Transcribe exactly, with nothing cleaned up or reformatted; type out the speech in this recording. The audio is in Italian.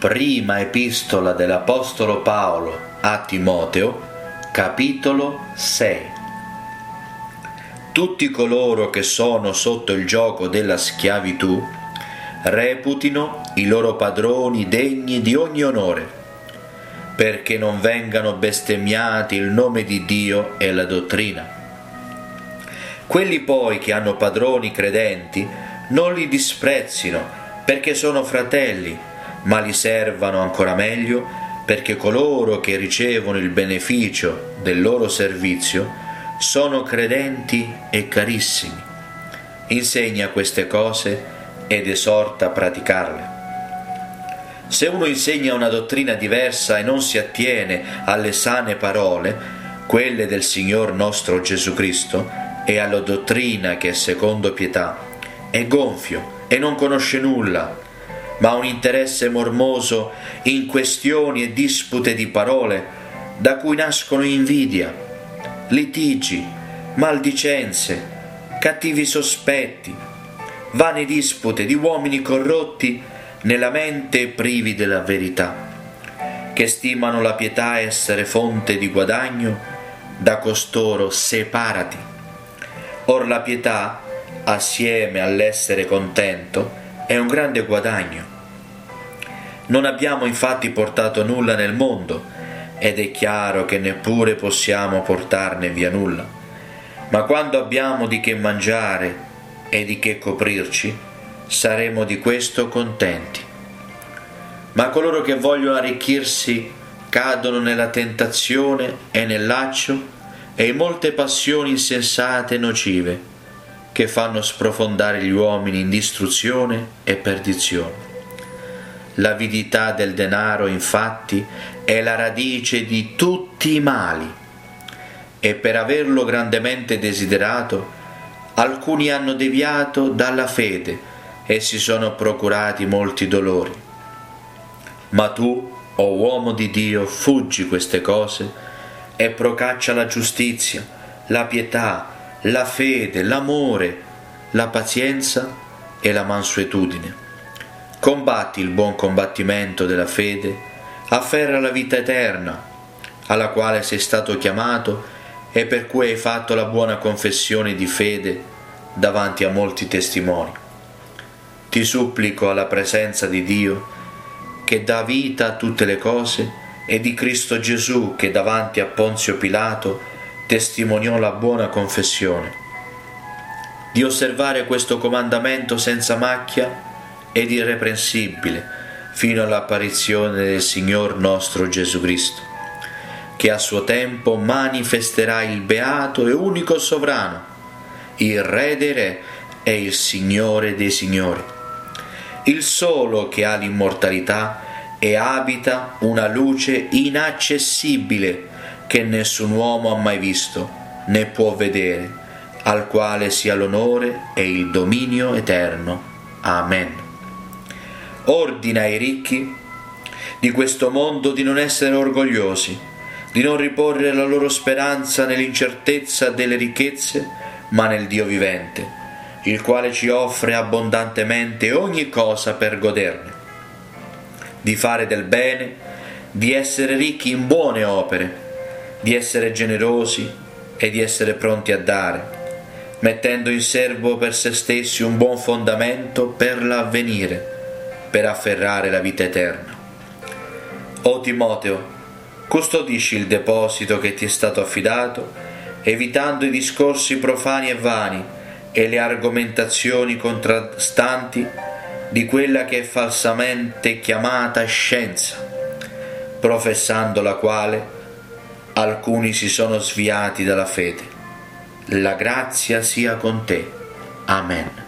Prima epistola dell'Apostolo Paolo a Timoteo, capitolo sei. Tutti coloro che sono sotto il gioco della schiavitù reputino i loro padroni degni di ogni onore, perché non vengano bestemmiati il nome di Dio e la dottrina. Quelli poi che hanno padroni credenti non li disprezzino, perché sono fratelli, ma li servano ancora meglio, perché coloro che ricevono il beneficio del loro servizio sono credenti e carissimi. Insegna queste cose ed esorta a praticarle. Se uno insegna una dottrina diversa e non si attiene alle sane parole, quelle del Signor nostro Gesù Cristo, e alla dottrina che è secondo pietà, è gonfio e non conosce nulla, ma ha un interesse mormoso in questioni e dispute di parole, da cui nascono invidia, litigi, maldicenze, cattivi sospetti, vane dispute di uomini corrotti nella mente e privi della verità, che stimano la pietà essere fonte di guadagno. Da costoro separati. Or la pietà, assieme all'essere contento, è un grande guadagno. Non abbiamo infatti portato nulla nel mondo, ed è chiaro che neppure possiamo portarne via nulla. Ma quando abbiamo di che mangiare e di che coprirci, saremo di questo contenti. Ma coloro che vogliono arricchirsi cadono nella tentazione e nel laccio e in molte passioni insensate e nocive, che fanno sprofondare gli uomini in distruzione e perdizione. L'avidità del denaro, infatti, è la radice di tutti i mali, e per averlo grandemente desiderato, alcuni hanno deviato dalla fede e si sono procurati molti dolori. Ma tu, o uomo di Dio, fuggi queste cose e procaccia la giustizia, la pietà, la fede, l'amore, la pazienza e la mansuetudine. Combatti il buon combattimento della fede, afferra la vita eterna, alla quale sei stato chiamato e per cui hai fatto la buona confessione di fede davanti a molti testimoni. Ti supplico alla presenza di Dio, che dà vita a tutte le cose, e di Cristo Gesù, che davanti a Ponzio Pilato testimoniò la buona confessione, di osservare questo comandamento senza macchia ed irreprensibile fino all'apparizione del Signor nostro Gesù Cristo, che a suo tempo manifesterà il beato e unico sovrano, il Re dei Re e il Signore dei Signori, il solo che ha l'immortalità e abita una luce inaccessibile che nessun uomo ha mai visto né può vedere, al quale sia l'onore e il dominio eterno. Amen. Ordina ai ricchi di questo mondo di non essere orgogliosi, di non riporre la loro speranza nell'incertezza delle ricchezze, ma nel Dio vivente, il quale ci offre abbondantemente ogni cosa per goderne, di fare del bene, di essere ricchi in buone opere, di essere generosi e di essere pronti a dare, mettendo in serbo per se stessi un buon fondamento per l'avvenire, per afferrare la vita eterna. O Timoteo, custodisci il deposito che ti è stato affidato, evitando i discorsi profani e vani e le argomentazioni contrastanti di quella che è falsamente chiamata scienza, professando la quale alcuni si sono sviati dalla fede. La grazia sia con te. Amen.